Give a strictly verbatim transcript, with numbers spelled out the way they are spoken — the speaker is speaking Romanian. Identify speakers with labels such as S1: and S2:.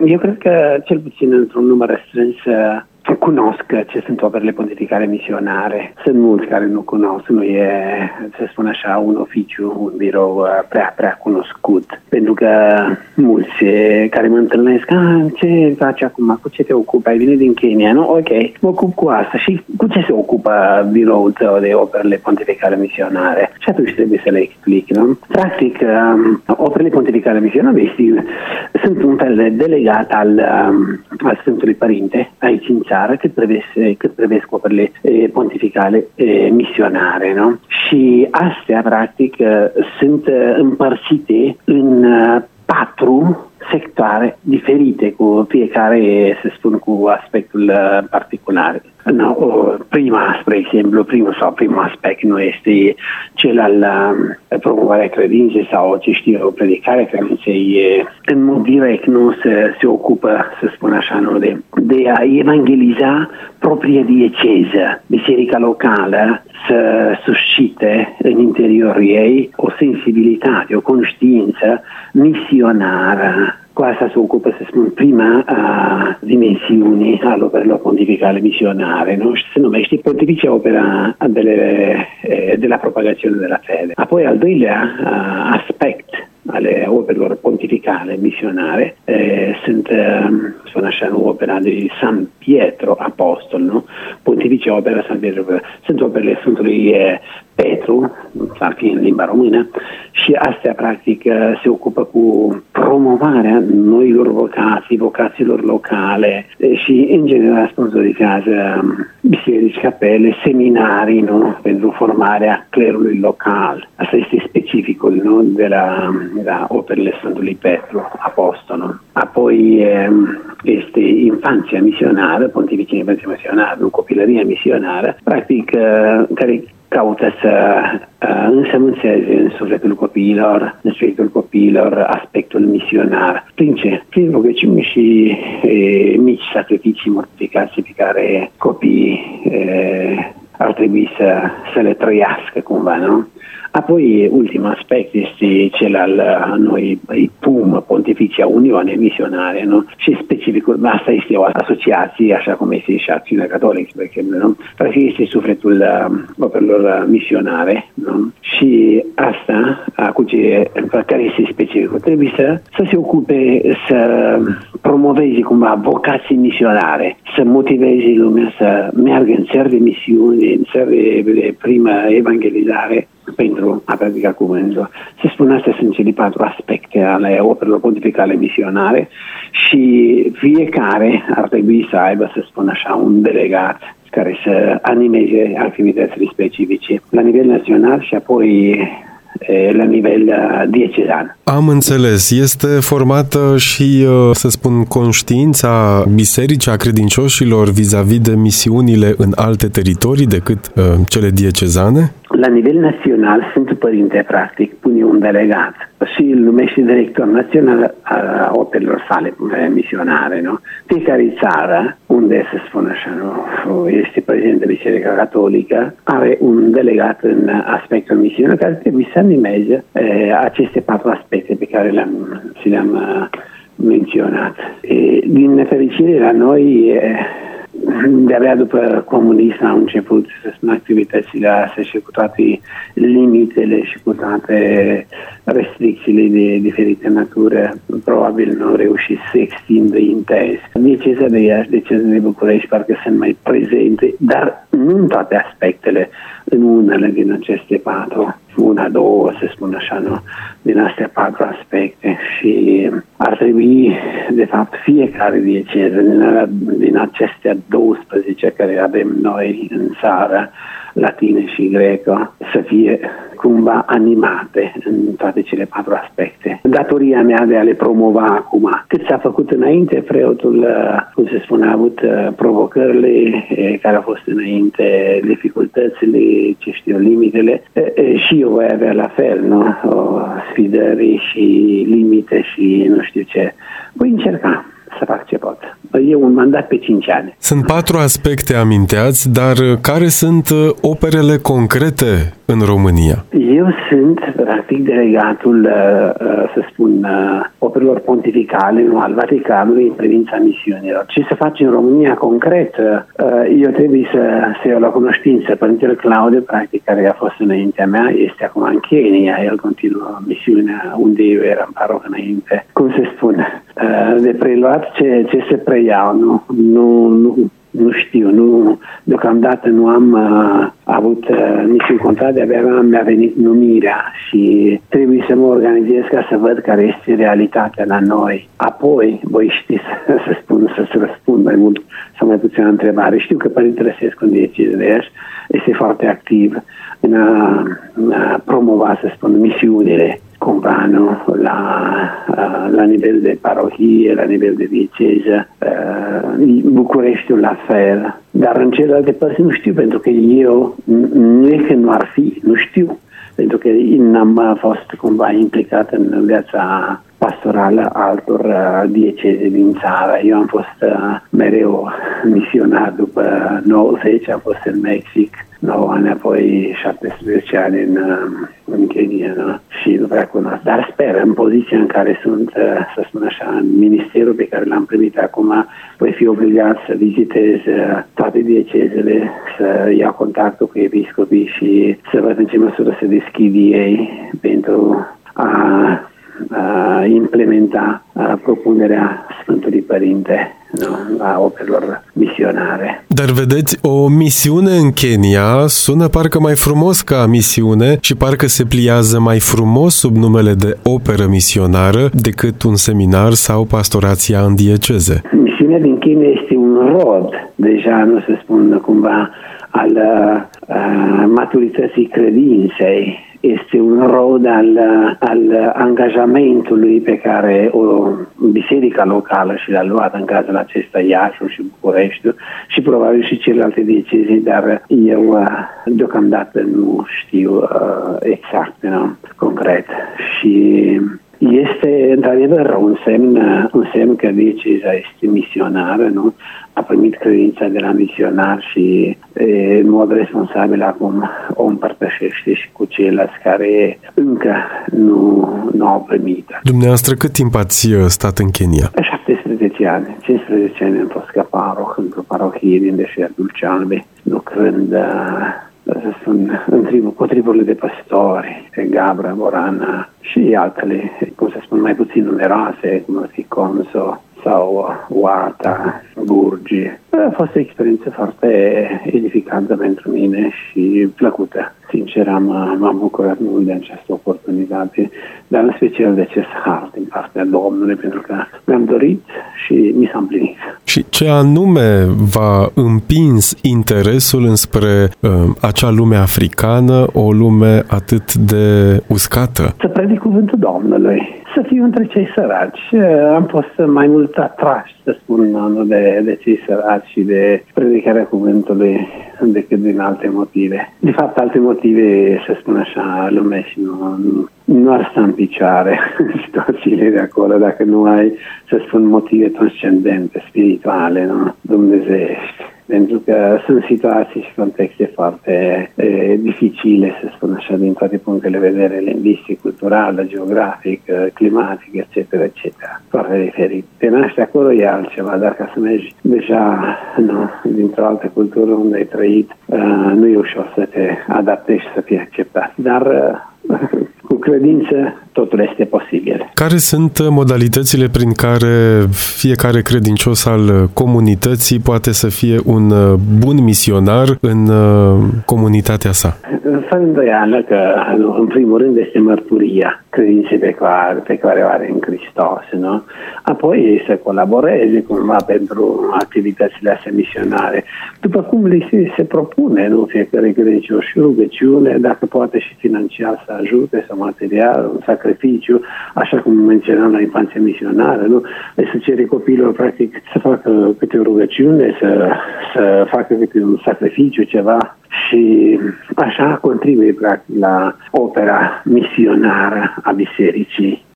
S1: Eu cred că, cel puțin într-un număr restrâns, cunosc ce sunt operele pontificale misionare. Sunt mulți care nu cunosc, nu e, să spun așa, un oficiu, un birou prea, prea cunoscut. Pentru că mulți care mă întâlnesc, ah, ce faci acum, cu ce te ocupi, ai venit din Kenya, nu? Ok, mă ocup cu asta. Și cu ce se ocupă biroul tău de operele pontificale misionare? Și atunci trebuie să le explic, nu? Practic, operele pontificale misionare sunt un fel de delegat al, al Sfântului Părinte, aici în țară, cât privesc, cât privesc operele e, pontificale e, misionare, nu? Și astea, practic, sunt împărțite în patru sectoare diferite, cu fiecare, să spun, cu aspectul particular. No, prima, spre exemplu, primul sau primul aspect nu este cel al uh, promovarea credinței sau, ce știu eu, predicarea credinței. În mod direct nu se, se ocupă, să spun așa, nu, de, de a evangeliza propria dieceză, biserica locală, să suscite în interiorul ei o sensibilitate, o conștiință misionară. Cu asta se ocupă, să spun, prima a, dimensiune al operelor pontificale misionare, nu? Și se numește Pontificia Opera de, de la propagazione della fede. Apoi, al doilea a, aspect ale operelor pontificale misionare eh, sunt, eh, spun așa, nu, opera de San Pietro Apostol, nu? Pontificia Opera San Pietro, sunt operele Sfântului eh, Petru, ar fi în limba română, și astea, practic, se ocupă cu promovarea noilor vocații, vocațiilor locale și, în general, sponsorizează biserici, capele, seminarii, nu? Pentru formarea clerului local. Asta este specificul, nu? De la, de la operele Sfântului Petru Apostol, nu? Apoi este infanția misionară, pontificia infanția misionară, nu? Copilăria misionară, practic, care caută să uh, însămânțeze în sufletul copiilor, în sufletul copiilor, aspectul misionar. Prin ce? Prin rugăciune și e, mici sacrificii, mortificații pe care copiii e, ar trebui să, să le trăiască cumva, nu? Apoi, ultimul aspect este cel al noi P U M, Pontificia Uniune Misionare, nu? Și specificul, asta este o asociație, așa cum este și Acțiunea Catolică, spre exemplu, nu? Practic este sufletul uh, operelor misionare, nu? Și asta, cu ce, care este specificul, trebuie să, să se ocupe, să promoveze cumva vocații misionare, să motiveze lumea să meargă în țări de misiune, în țări de, de primă evangelizare, pentru a predica cuvântul. Se spune, astea sunt cele patru aspecte ale operelor pontificale misionare și fiecare ar trebui să aibă, să spun așa, un delegat care să animeze activitățile specifice la nivel național și apoi la nivel diecezan.
S2: Am înțeles. Este formată și, să spun, conștiința bisericii, a credincioșilor vis-a-vis de misiunile în alte teritorii decât uh, cele diecezane?
S1: La nivel național, Sfântul Părinte, practic, pune un delegat și îl numește director național a operelor sale misionare, nu? Fiecare țară, unde, să spun așa, nu, este prezentă Biserica Catolică, are un delegat în aspectul misiunii care trebuie să animeze e, aceste patru aspecte pe care le-am, și le-am uh, menționat. E, din nefericire, la noi, e, de-abia după comunism au început să spun activitățile astea și cu toate limitele și cu toate restricțiile de diferite natură, probabil nu au reușit să se extindă intens. Dieceza de Iași, Dieceza de București parcă sunt mai prezente, dar nu în toate aspectele, în unele din aceste patru, una, două, să spun așa, nu, din astea patru aspecte și ar trebui, de fapt, fiecare dieceză din, din acestea douăsprezece care avem noi în țară, latină și grecă, să fie cumva animate în toate cele patru aspecte. Datoria mea de a le promova acum. Cât s-a făcut înainte, preotul, cum se spune, a avut provocările care au fost înainte, dificultățile, ce știu, limitele, și eu voi avea la fel, nu? O sfidări și limite și nu știu ce. Voi încerca să fac ce pot. E un mandat pe cinci ani.
S2: Sunt patru aspecte aminteați, dar care sunt operele concrete în România?
S1: Eu sunt, practic, delegatul, să spun, operelor pontificale, nu, al Vaticanului în privința misiunilor. Ce se face în România concret? Eu trebuie să, să iau la cunoștință. Părintele Claudiu, practic, care a fost înaintea mea, este acum în Kenya. El continuă misiunea unde eu eram paroh înainte. Cum se spune? De preluat ce, ce se preiau, nu? Nu, nu, nu știu, nu, deocamdată nu am uh, avut uh, niciun contract, de-abia mi-a venit numirea și trebuie să mă organizez ca să văd care este realitatea la noi. Apoi, voi ști să, să spun, să-ți răspund mai mult sau mai puțin la întrebare. Știu că Părintele Sescu în dieceză de Iași este foarte activ în a, în a promova, să spun, misiunile cumva, nu? La, la nivel de parohie, la nivel de dieceză, Bucureștiul la fel. Dar în celelalte părți nu știu, pentru că eu, nu e că nu ar fi, nu știu, pentru că n-am fost cumva implicat în viața pastorală altor dieceze din țară. Eu am fost mereu misionar după nouăzeci, am fost în Mexic, nouă ani, apoi șaptesprezece ani în, în Kenya, nu? Și nu prea cunosc. Dar sper, în poziția în care sunt, să spun așa, în ministerul pe care l-am primit acum, voi fi obligat să vizitez toate diecezele, să iau contactul cu episcopii și să văd în ce măsură se deschid ei pentru a a implementa a propunerea Sfântului Părinte, nu, a operelor misionare.
S2: Dar vedeți, o misiune în Kenya sună parcă mai frumos ca misiune și parcă se pliază mai frumos sub numele de operă misionară decât un seminar sau pastorația în dieceze.
S1: Misiunea din Kenya este un rod, deja nu se spun cumva, al uh, maturității credinței. Este un rod al, al angajamentului pe care o biserică locală și l-a luat în cazul acesta Iașul și Bucureștiul și probabil și celelalte dieceze, dar eu deocamdată nu știu uh, exact, nu, concret. Și este într-adevăr un semn, un semn că dieceza este misionară, nu? A primit credința de la misionar și e, în mod responsabil acum o împărtășește și cu ceilalți care încă nu, nu au primit.
S2: Dumneavoastră, cât timp ați stat în Kenya?
S1: șaptesprezece ani. cincisprezece ani am fost ca paroh într-o parohie din deșertul Cialbe, lucrând să spun, în tribu, cu triburile de păstori, Gabra, Borana și altele, cum să spun, mai puțin numeroase, cum ar fi Conso sau Oata, Burgi. A fost o experiență foarte edificantă pentru mine și plăcută. Sincer, am, m-am bucurat mult de această oportunitate, dar în special de acest har din partea Domnului, pentru că mi-am dorit și mi s-a împlinit.
S2: Și ce anume v-a împins interesul înspre uh, acea lume africană, o lume atât de uscată?
S1: Să predic cuvântul Domnului, să fiu între cei săraci. Am fost mai mult atrași, să spun, de, de cei săraci și de predicarea cuvântului decât din alte motive. De fapt, alte motive, să spun așa, lumea și nu, nu, nu ar sta în picioare situațiile de acolo dacă nu ai, să spun, motive transcendente, spirituale, nu? Dumnezeiești. Pentru că sunt situații și contexte foarte e, dificile, să spun așa, din toate punctele de vedere, lingvistic, cultural, geografic, climatic, et cetera, et cetera. Foarte diferit. Te naști acolo e altceva, dar ca să mergi deja, nu, dintr-o altă cultură unde ai trăit, uh, nu e ușor să te adaptezi și să fii acceptat. Dar uh, cu credință totul este posibil.
S2: Care sunt modalitățile prin care fiecare credincios al comunității poate să fie un bun misionar în comunitatea sa?
S1: Fără îndoială că, în primul rând, este mărturia credinței pe care, pe care o are în Hristos, nu? Apoi să colaboreze cumva pentru activitățile astea misionare, după cum li se, se propune, nu? Fiecare credincios și rugăciune, dacă poate și financiar să ajute, sau material, un sacrificiu, așa cum menționam la infanția misionară, nu? Deci să cere copiilor, practic, să facă câte o rugăciune, să, să facă câte un sacrificiu, ceva, și așa contribuie, practic, la opera misionară a bisericii